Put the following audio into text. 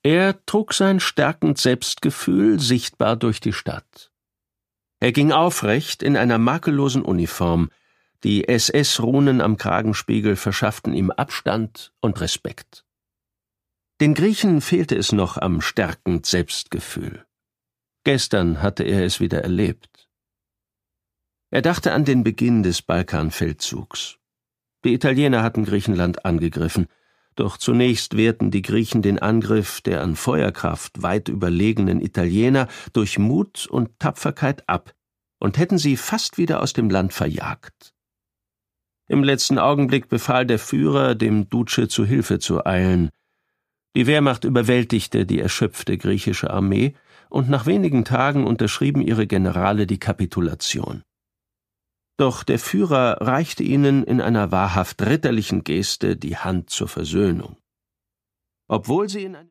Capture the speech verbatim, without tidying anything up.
Er trug sein stärkend Selbstgefühl sichtbar durch die Stadt. Er ging aufrecht in einer makellosen Uniform, die S S-Runen am Kragenspiegel verschafften ihm Abstand und Respekt. Den Griechen fehlte es noch am stärkend Selbstgefühl. Gestern hatte er es wieder erlebt. Er dachte an den Beginn des Balkanfeldzugs. Die Italiener hatten Griechenland angegriffen, doch zunächst wehrten die Griechen den Angriff der an Feuerkraft weit überlegenen Italiener durch Mut und Tapferkeit ab und hätten sie fast wieder aus dem Land verjagt. Im letzten Augenblick befahl der Führer, dem Duce zu Hilfe zu eilen. Die Wehrmacht überwältigte die erschöpfte griechische Armee, und nach wenigen Tagen unterschrieben ihre Generale die Kapitulation. Doch der Führer reichte ihnen in einer wahrhaft ritterlichen Geste die Hand zur Versöhnung. Obwohl sie in